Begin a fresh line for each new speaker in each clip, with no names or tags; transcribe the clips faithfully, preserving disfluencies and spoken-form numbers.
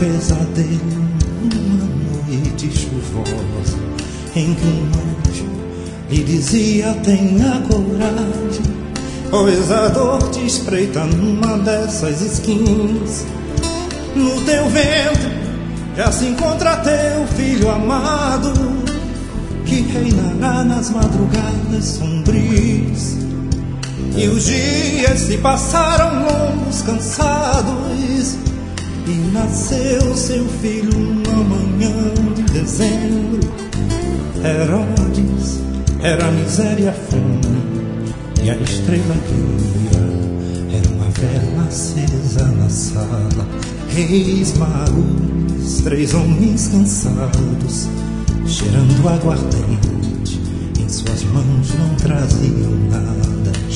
pesadelo numa noite chuvosa, em que um anjo lhe dizia: tenha coragem, pois a dor te espreita numa dessas esquinas. No teu ventre já se encontra teu filho amado, que reinará nas madrugadas sombrias. E os dias se passaram longos, cansados, e nasceu seu filho numa manhã de dezembro. Herodes era a miséria e a fome, e a estrela guia era uma vela acesa na sala. Reis magos, três homens cansados, cheirando aguardente, em suas mãos não traziam nada.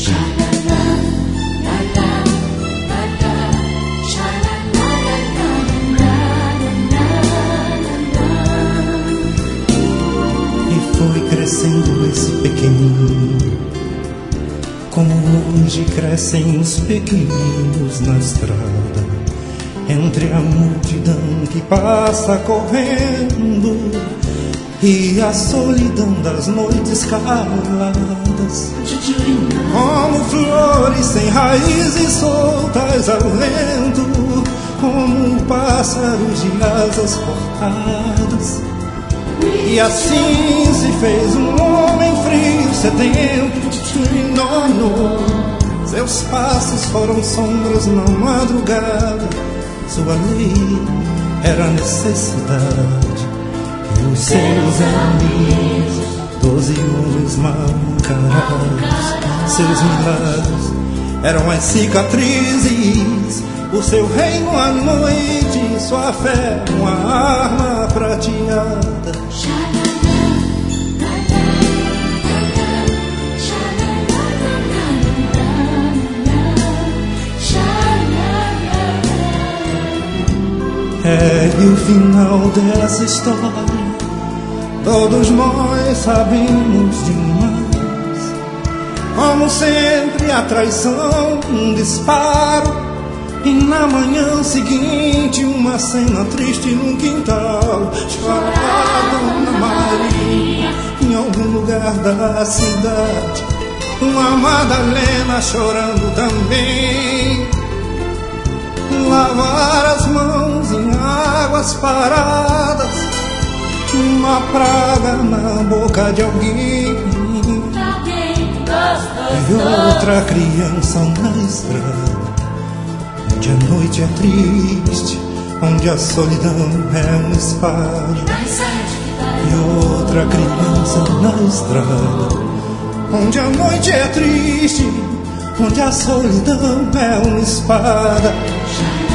E foi crescendo esse pequenino, como hoje crescem os pequeninos na estrada, entre a multidão que passa correndo e a solidão das noites caladas. Como flores sem raízes soltas ao vento, como pássaros de asas cortadas. E assim se fez um homem frio, sedento e nono. Seus passos foram sombras na madrugada. Sua lei era necessidade. E os seus amigos, doze homens mal encarados. Seus milagres eram as cicatrizes. O seu reino à noite, sua fé uma arma prateada. É e o final dessa história todos nós sabemos demais. Como sempre a traição, um disparo, e na manhã seguinte uma cena triste num quintal. Chorava Dona Maria em algum lugar da cidade, uma Madalena chorando também. Lavar as mãos em águas paradas, uma praga na boca de alguém, e outra criança na estrada, onde a noite é triste, onde a solidão é uma espada. E outra criança na estrada, onde a noite é triste, onde a solidão é uma espada.